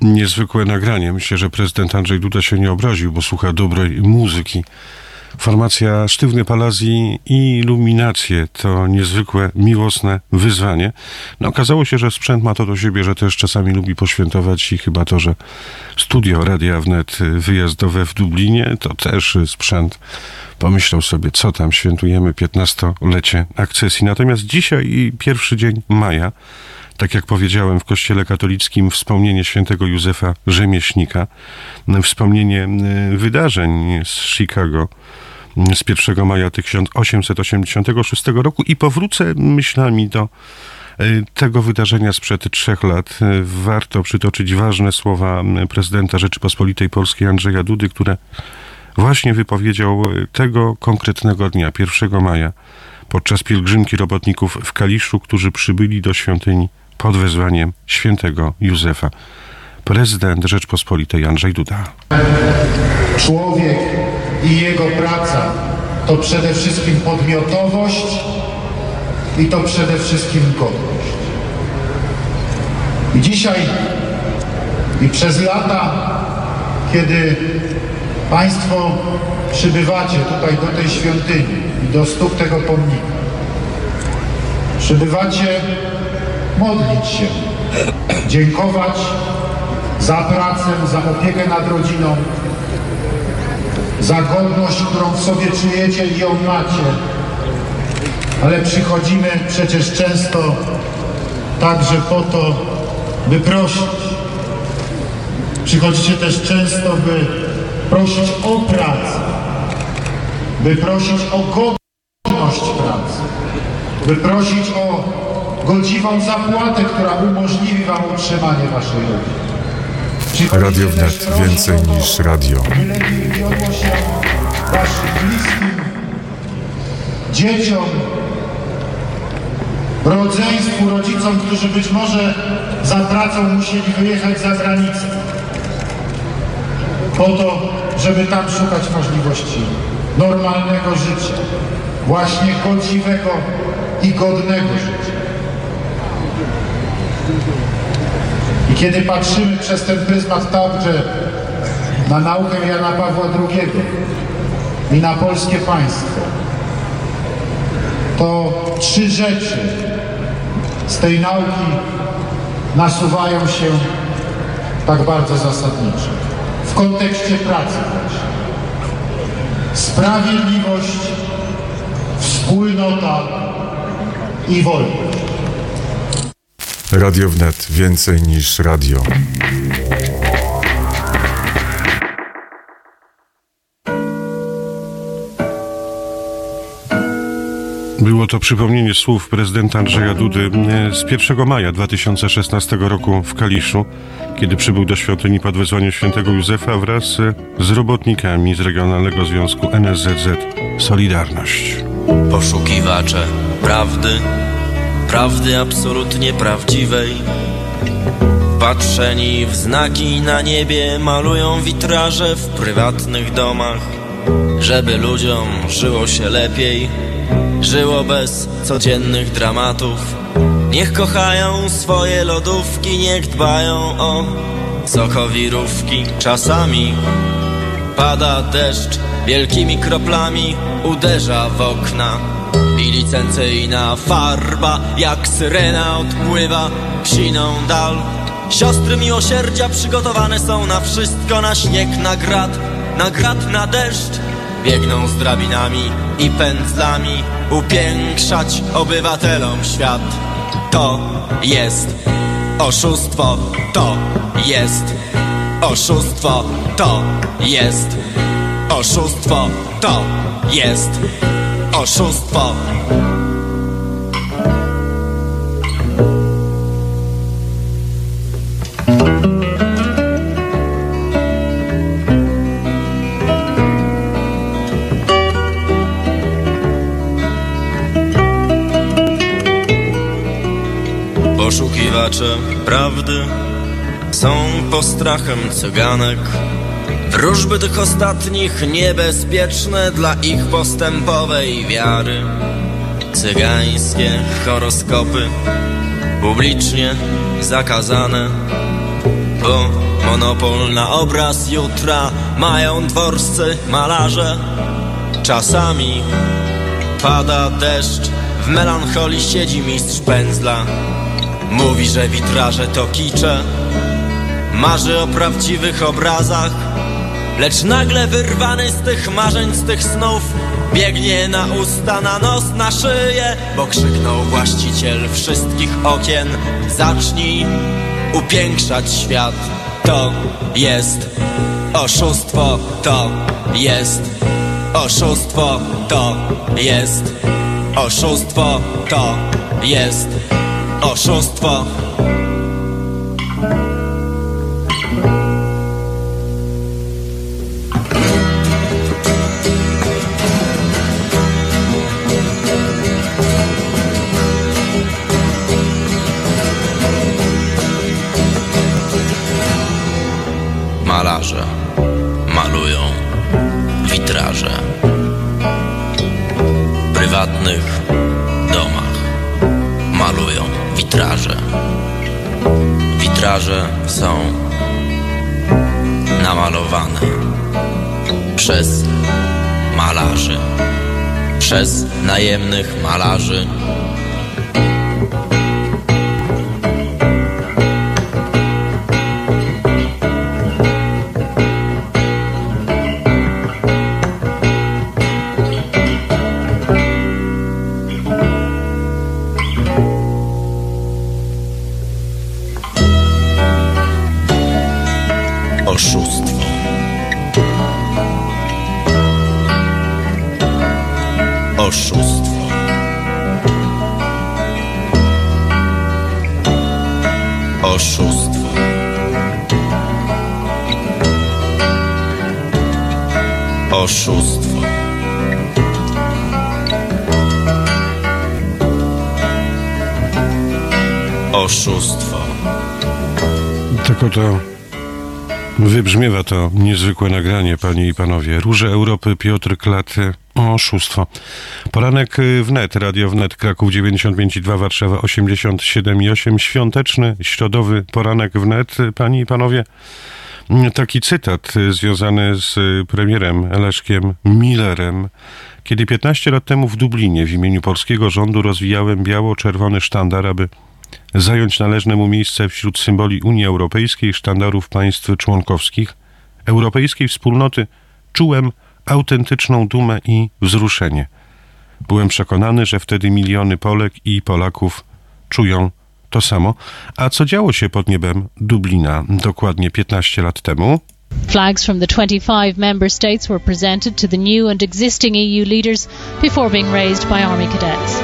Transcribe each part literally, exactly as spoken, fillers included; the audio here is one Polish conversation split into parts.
niezwykłe nagranie. Myślę, że prezydent Andrzej Duda się nie obraził, bo słucha dobrej muzyki. Formacja Sztywny Palazzi i Iluminacje to niezwykłe, miłosne wyzwanie. No, okazało się, że sprzęt ma to do siebie, że też czasami lubi poświętować i chyba to, że studio Radia Wnet wyjazdowe w Dublinie to też sprzęt. Pomyślał sobie, co tam, świętujemy piętnastolecie akcesji. Natomiast dzisiaj, pierwszy dzień maja, tak jak powiedziałem, w Kościele katolickim wspomnienie świętego Józefa Rzemieślnika, wspomnienie wydarzeń z Chicago z pierwszego maja tysiąc osiemset osiemdziesiątego szóstego roku i powrócę myślami do tego wydarzenia sprzed trzech lat. Warto przytoczyć ważne słowa prezydenta Rzeczypospolitej Polskiej Andrzeja Dudy, które właśnie wypowiedział tego konkretnego dnia, pierwszego maja, podczas pielgrzymki robotników w Kaliszu, którzy przybyli do świątyni pod wezwaniem świętego Józefa. Prezydent Rzeczpospolitej Andrzej Duda. Człowiek i jego praca to przede wszystkim podmiotowość i to przede wszystkim godność. I dzisiaj i przez lata, kiedy Państwo przybywacie tutaj do tej świątyni i do stóp tego pomnika, przybywacie modlić się, dziękować za pracę, za opiekę nad rodziną, za godność, którą w sobie czujecie i ją macie. Ale przychodzimy przecież często także po to, by prosić. Przychodzicie też często, by prosić o pracę, by prosić o godność pracy, by prosić o godziwą zapłatę, która umożliwi wam utrzymanie waszej rodziny. Radio Wnet, więcej niż radio. By lepiej wiodło się waszym bliskim, dzieciom, rodzeństwu, rodzicom, którzy być może za pracą musieli wyjechać za granicę, po to, żeby tam szukać możliwości normalnego życia, właśnie godziwego i godnego życia. I kiedy patrzymy przez ten pryzmat także na naukę Jana Pawła drugiego i na polskie państwo, to trzy rzeczy z tej nauki nasuwają się tak bardzo zasadniczo. W kontekście pracy właśnie. Sprawiedliwość, wspólnota i wolność. Radio Wnet, więcej niż radio. Było to przypomnienie słów prezydenta Andrzeja Dudy z pierwszego maja dwa tysiące szesnastego roku w Kaliszu, kiedy przybył do świątyni pod wezwaniem świętego Józefa wraz z robotnikami z Regionalnego Związku N S Z Z Solidarność. Poszukiwacze prawdy, prawdy absolutnie prawdziwej, patrzeni w znaki na niebie, malują witraże w prywatnych domach, żeby ludziom żyło się lepiej, żyło bez codziennych dramatów. Niech kochają swoje lodówki, niech dbają o sokowirówki. Czasami pada deszcz, wielkimi kroplami uderza w okna i licencyjna farba jak syrena odpływa w siną dal. Siostry miłosierdzia przygotowane są na wszystko, na śnieg, na grad, na grad, na deszcz. Biegną z drabinami i pędzlami upiększać obywatelom świat. To jest oszustwo, to jest oszustwo, to jest oszustwo, to jest oszustwo. Poszukiwacze prawdy są postrachem cyganek. Wróżby tych ostatnich niebezpieczne dla ich postępowej wiary. Cygańskie horoskopy publicznie zakazane, bo monopol na obraz jutra mają dworscy malarze. Czasami pada deszcz, w melancholii siedzi mistrz pędzla. Mówi, że witraże to kicze, marzy o prawdziwych obrazach. Lecz nagle wyrwany z tych marzeń, z tych snów, biegnie na usta, na nos, na szyję, bo krzyknął właściciel wszystkich okien: zacznij upiększać świat. To jest oszustwo, to jest oszustwo, to jest oszustwo, to jest oszustwo. Malarze malują witraże w prywatnych domach, malują witraże. Witraże są namalowane przez malarzy, przez najemnych malarzy. Oszustwo. Oszustwo. Oszustwo. Oszustwo. Oszustwo. Tylko to wybrzmiewa to niezwykłe nagranie, panie i panowie. Róże Europy, Piotr Klat, oszustwo. Poranek wnet, Radio Wnet, Kraków dziewięćdziesiąt pięć i dwa, Warszawa osiemdziesiąt siedem i osiem. Świąteczny, środowy poranek wnet, panie i panowie. Taki cytat związany z premierem Leszkiem Millerem. Kiedy piętnaście lat temu w Dublinie w imieniu polskiego rządu rozwijałem biało-czerwony sztandar, aby zająć należne mu miejsce wśród symboli Unii Europejskiej, sztandarów państw członkowskich Europejskiej Wspólnoty, czułem autentyczną dumę i wzruszenie. Byłem przekonany, że wtedy miliony Polek i Polaków czują to samo. A co działo się pod niebem Dublina dokładnie piętnaście lat temu? Flags from the twenty-five member states were presented to the new and existing E U leaders before being raised by Army cadets.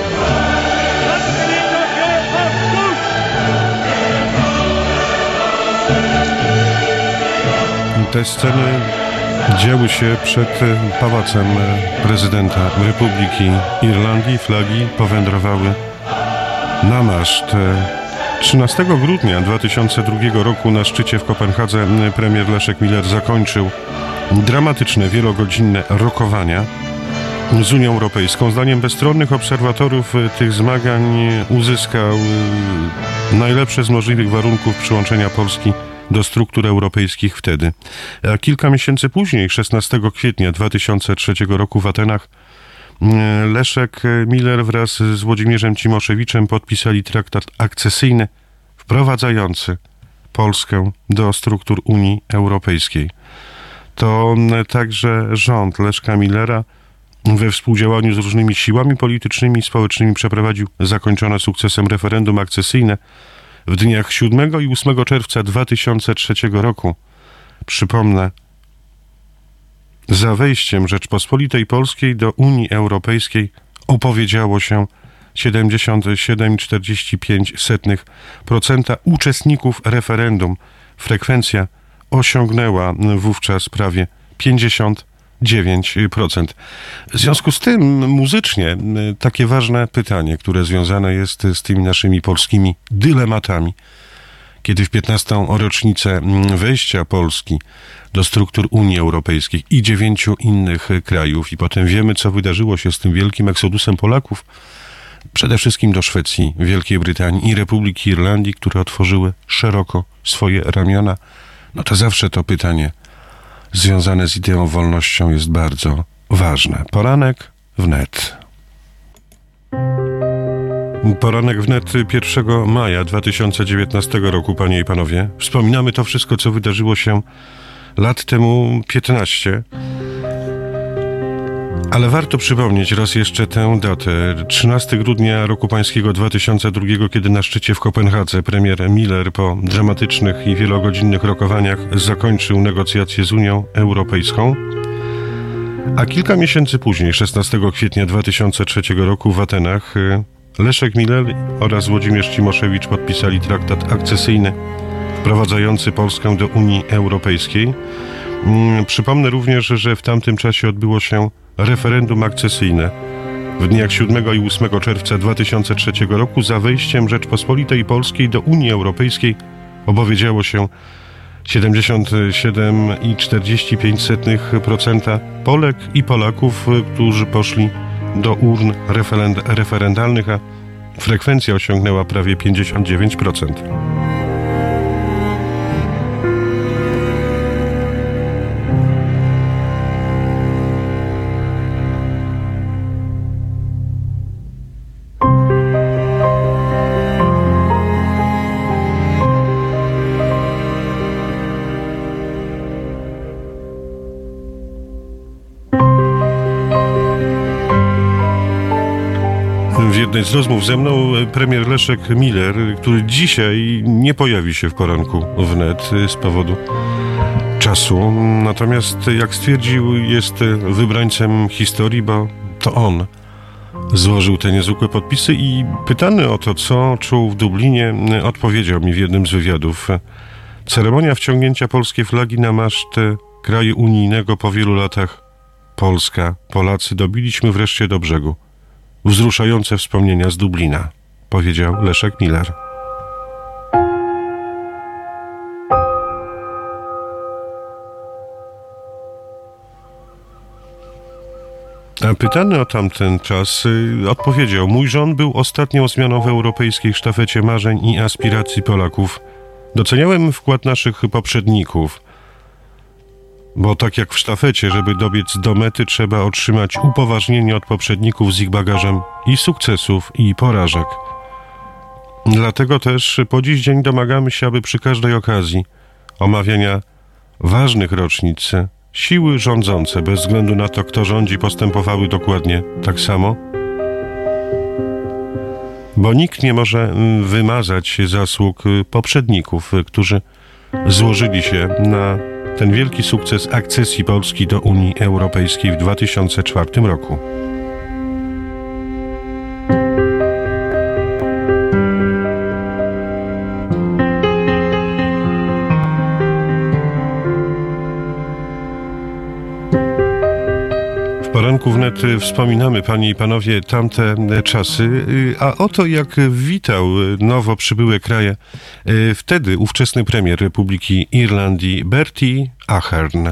Te sceny działy się przed pałacem prezydenta Republiki Irlandii. Flagi powędrowały na maszt. trzynastego grudnia dwa tysiące drugiego roku na szczycie w Kopenhadze premier Leszek Miller zakończył dramatyczne, wielogodzinne rokowania z Unią Europejską. Zdaniem bezstronnych obserwatorów tych zmagań uzyskał najlepsze z możliwych warunków przyłączenia Polski do struktur europejskich wtedy. A kilka miesięcy później, szesnastego kwietnia dwa tysiące trzeciego roku w Atenach, Leszek Miller wraz z Włodzimierzem Cimoszewiczem podpisali traktat akcesyjny wprowadzający Polskę do struktur Unii Europejskiej. To także rząd Leszka Millera we współdziałaniu z różnymi siłami politycznymi i społecznymi przeprowadził zakończone sukcesem referendum akcesyjne w dniach siódmego i ósmego czerwca dwa tysiące trzeciego roku. Przypomnę, za wejściem Rzeczpospolitej Polskiej do Unii Europejskiej opowiedziało się siedemdziesiąt siedem przecinek czterdzieści pięć procent uczestników referendum. Frekwencja osiągnęła wówczas prawie pięćdziesiąt dziewięć procent. W związku z tym muzycznie takie ważne pytanie, które związane jest z tymi naszymi polskimi dylematami. Kiedy w piętnastą rocznicę wejścia Polski do struktur Unii Europejskiej i dziewięciu innych krajów i potem wiemy, co wydarzyło się z tym wielkim eksodusem Polaków, przede wszystkim do Szwecji, Wielkiej Brytanii i Republiki Irlandii, które otworzyły szeroko swoje ramiona no to zawsze to pytanie związane z ideą wolnością jest bardzo ważne. Poranek wnet. Poranek wnet pierwszego maja dwa tysiące dziewiętnastego roku, panie i panowie. Wspominamy to wszystko, co wydarzyło się lat temu piętnaście. Ale warto przypomnieć raz jeszcze tę datę. trzynastego grudnia roku pańskiego dwa tysiące drugiego, kiedy na szczycie w Kopenhadze premier Miller po dramatycznych i wielogodzinnych rokowaniach zakończył negocjacje z Unią Europejską. A kilka miesięcy później, szesnastego kwietnia dwa tysiące trzeciego roku w Atenach, Leszek Miller oraz Włodzimierz Cimoszewicz podpisali traktat akcesyjny wprowadzający Polskę do Unii Europejskiej. Przypomnę również, że w tamtym czasie odbyło się referendum akcesyjne w dniach siódmego i ósmego czerwca dwa tysiące trzeciego roku. Za wejściem Rzeczpospolitej Polskiej do Unii Europejskiej opowiedziało się siedemdziesiąt siedem przecinek czterdzieści pięć procent Polek i Polaków, którzy poszli do urn referend- referendalnych, a frekwencja osiągnęła prawie pięćdziesiąt dziewięć procent. W jednej z rozmów ze mną premier Leszek Miller, który dzisiaj nie pojawi się w poranku wnet z powodu czasu. Natomiast, jak stwierdził, jest wybrańcem historii, bo to on złożył te niezwykłe podpisy i pytany o to, co czuł w Dublinie, odpowiedział mi w jednym z wywiadów. Ceremonia wciągnięcia polskiej flagi na maszt kraju unijnego po wielu latach. Polska, Polacy dobiliśmy wreszcie do brzegu. Wzruszające wspomnienia z Dublina, powiedział Leszek Miller. A pytany o tamten czas y, odpowiedział: mój rząd był ostatnią zmianą w europejskiej sztafecie marzeń i aspiracji Polaków. Doceniałem wkład naszych poprzedników, bo tak jak w sztafecie, żeby dobiec do mety, trzeba otrzymać upoważnienie od poprzedników z ich bagażem i sukcesów, i porażek. Dlatego też po dziś dzień domagamy się, aby przy każdej okazji omawiania ważnych rocznic siły rządzące, bez względu na to, kto rządzi, postępowały dokładnie tak samo, bo nikt nie może wymazać zasług poprzedników, którzy złożyli się na ten wielki sukces akcesji Polski do Unii Europejskiej w dwa tysiące czwartym roku. W poranku wnet wspominamy, panie i panowie, tamte czasy, a oto jak witał nowo przybyłe kraje wtedy ówczesny premier Republiki Irlandii Bertie Ahern.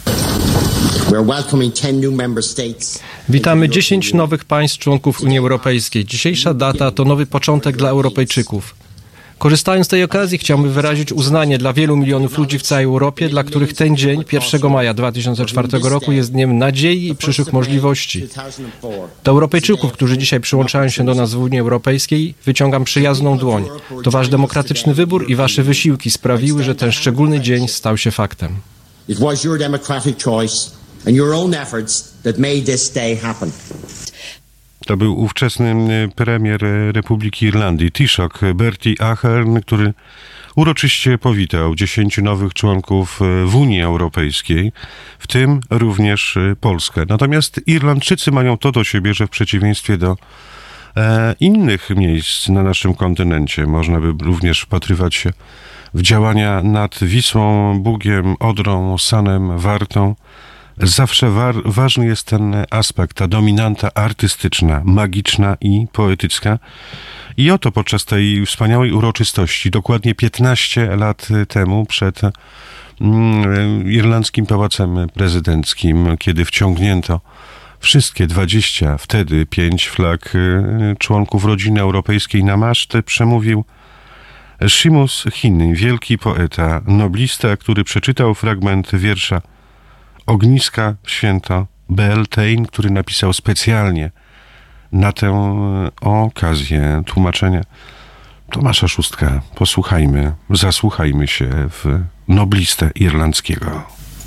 Witamy dziesięć nowych państw członków Unii Europejskiej. Dzisiejsza data to nowy początek dla Europejczyków. Korzystając z tej okazji, chciałbym wyrazić uznanie dla wielu milionów ludzi w całej Europie, dla których ten dzień, pierwszego maja dwa tysiące czwartego roku, jest dniem nadziei i przyszłych możliwości. Do Europejczyków, którzy dzisiaj przyłączają się do nas w Unii Europejskiej, wyciągam przyjazną dłoń. To wasz demokratyczny wybór i wasze wysiłki sprawiły, że ten szczególny dzień stał się faktem. It was your democratic choice and your own efforts that made this day happen. To był ówczesny premier Republiki Irlandii, Taoiseach, Bertie Ahern, który uroczyście powitał dziesięciu nowych członków w Unii Europejskiej, w tym również Polskę. Natomiast Irlandczycy mają to do siebie, że w przeciwieństwie do e, innych miejsc na naszym kontynencie, można by również wpatrywać się w działania nad Wisłą, Bugiem, Odrą, Sanem, Wartą. Zawsze wa- ważny jest ten aspekt, ta dominanta artystyczna, magiczna i poetycka. I oto podczas tej wspaniałej uroczystości, dokładnie piętnaście lat temu, przed mm, irlandzkim pałacem prezydenckim, kiedy wciągnięto wszystkie dwadzieścia, wtedy pięć flag y, członków rodziny europejskiej na maszt, przemówił Seamus Heaney, wielki poeta, noblista, który przeczytał fragment wiersza Ogniska w święto Beltane, który napisał specjalnie na tę okazję tłumaczenia Tomasza Szóstka. Posłuchajmy, zasłuchajmy się w noblistę irlandzkiego.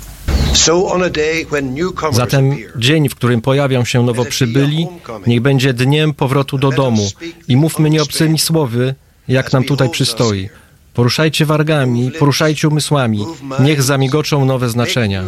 Zatem dzień, w którym pojawią się nowo przybyli, niech będzie dniem powrotu do domu i mówmy nieobcymi słowy, jak nam tutaj przystoi. Poruszajcie wargami, poruszajcie umysłami, niech zamigoczą nowe znaczenia.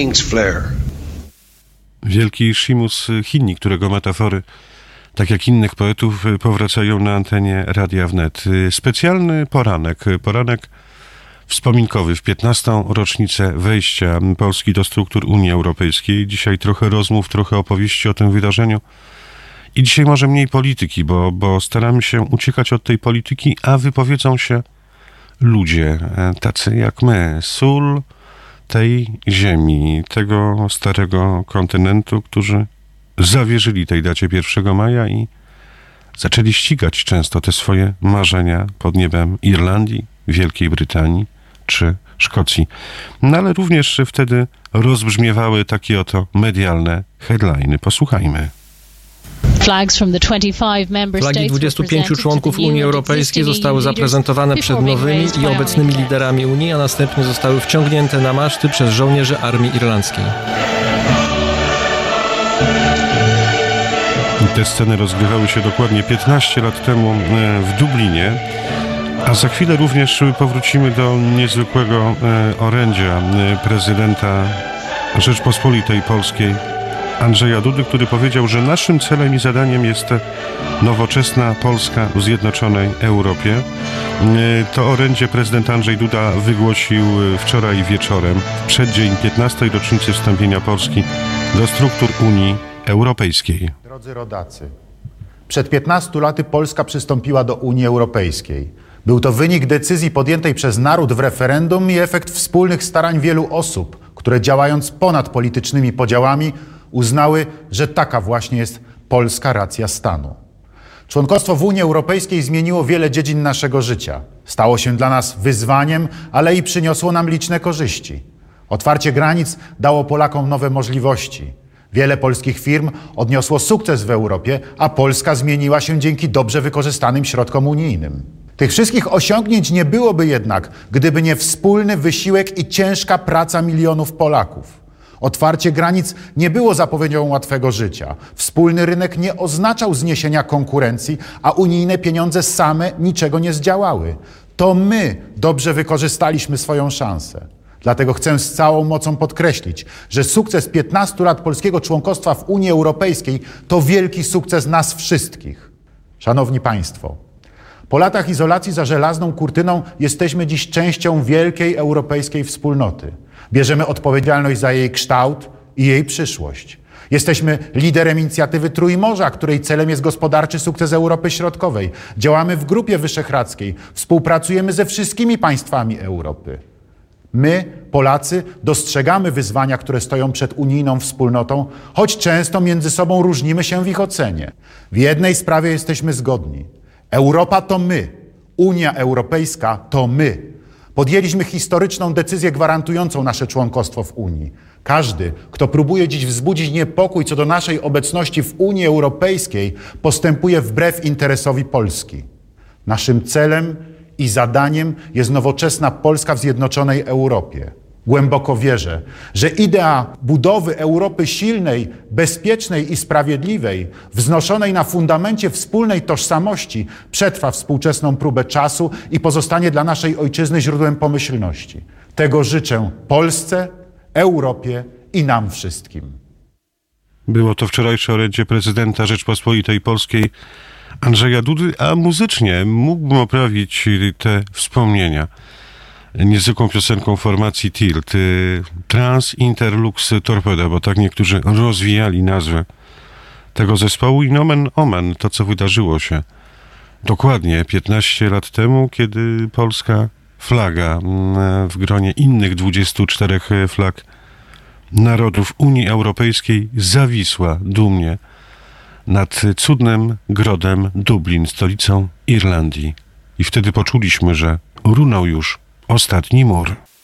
Wielki Seamus Heaney, którego metafory, tak jak innych poetów, powracają na antenie Radia Wnet. Specjalny poranek, poranek wspominkowy w piętnastą rocznicę wejścia Polski do struktur Unii Europejskiej. Dzisiaj trochę rozmów, trochę opowieści o tym wydarzeniu. I dzisiaj może mniej polityki, bo, bo staramy się uciekać od tej polityki, a wypowiedzą się ludzie, tacy jak my, sól tej ziemi, tego starego kontynentu, którzy zawierzyli tej dacie pierwszego maja i zaczęli ścigać często te swoje marzenia pod niebem Irlandii, Wielkiej Brytanii czy Szkocji. No ale również wtedy rozbrzmiewały takie oto medialne headliny. Posłuchajmy. Flagi dwudziestu pięciu członków Unii Europejskiej zostały zaprezentowane przed nowymi i obecnymi liderami Unii, a następnie zostały wciągnięte na maszty przez żołnierzy armii irlandzkiej. Te sceny rozgrywały się dokładnie piętnaście lat temu w Dublinie, a za chwilę również powrócimy do niezwykłego orędzia prezydenta Rzeczpospolitej Polskiej Andrzeja Dudy, który powiedział, że naszym celem i zadaniem jest nowoczesna Polska w zjednoczonej Europie. To orędzie prezydent Andrzej Duda wygłosił wczoraj wieczorem, w przeddzień piętnastej rocznicy wstąpienia Polski do struktur Unii Europejskiej. Drodzy rodacy, przed piętnastu laty Polska przystąpiła do Unii Europejskiej. Był to wynik decyzji podjętej przez naród w referendum i efekt wspólnych starań wielu osób, które działając ponad politycznymi podziałami uznały, że taka właśnie jest polska racja stanu. Członkostwo w Unii Europejskiej zmieniło wiele dziedzin naszego życia. Stało się dla nas wyzwaniem, ale i przyniosło nam liczne korzyści. Otwarcie granic dało Polakom nowe możliwości. Wiele polskich firm odniosło sukces w Europie, a Polska zmieniła się dzięki dobrze wykorzystanym środkom unijnym. Tych wszystkich osiągnięć nie byłoby jednak, gdyby nie wspólny wysiłek i ciężka praca milionów Polaków. Otwarcie granic nie było zapowiedzią łatwego życia. Wspólny rynek nie oznaczał zniesienia konkurencji, a unijne pieniądze same niczego nie zdziałały. To my dobrze wykorzystaliśmy swoją szansę. Dlatego chcę z całą mocą podkreślić, że sukces piętnastu lat polskiego członkostwa w Unii Europejskiej to wielki sukces nas wszystkich. Szanowni Państwo, po latach izolacji za żelazną kurtyną jesteśmy dziś częścią wielkiej europejskiej wspólnoty. Bierzemy odpowiedzialność za jej kształt i jej przyszłość. Jesteśmy liderem inicjatywy Trójmorza, której celem jest gospodarczy sukces Europy Środkowej. Działamy w Grupie Wyszehradzkiej, współpracujemy ze wszystkimi państwami Europy. My, Polacy, dostrzegamy wyzwania, które stoją przed unijną wspólnotą, choć często między sobą różnimy się w ich ocenie. W jednej sprawie jesteśmy zgodni. Europa to my, Unia Europejska to my. Podjęliśmy historyczną decyzję gwarantującą nasze członkostwo w Unii. Każdy, kto próbuje dziś wzbudzić niepokój co do naszej obecności w Unii Europejskiej, postępuje wbrew interesowi Polski. Naszym celem i zadaniem jest nowoczesna Polska w zjednoczonej Europie. Głęboko wierzę, że idea budowy Europy silnej, bezpiecznej i sprawiedliwej, wznoszonej na fundamencie wspólnej tożsamości, przetrwa współczesną próbę czasu i pozostanie dla naszej ojczyzny źródłem pomyślności. Tego życzę Polsce, Europie i nam wszystkim. Było to wczorajsze orędzie prezydenta Rzeczpospolitej Polskiej Andrzeja Dudy, a muzycznie mógłbym oprawić te wspomnienia niezwykłą piosenką formacji Tilt, Trans Interlux Torpeda, bo tak niektórzy rozwijali nazwę tego zespołu i nomen omen, to co wydarzyło się dokładnie piętnaście lat temu, kiedy polska flaga w gronie innych dwudziestu czterech flag narodów Unii Europejskiej zawisła dumnie nad cudnym grodem Dublin, stolicą Irlandii. I wtedy poczuliśmy, że runął już ostatni mur.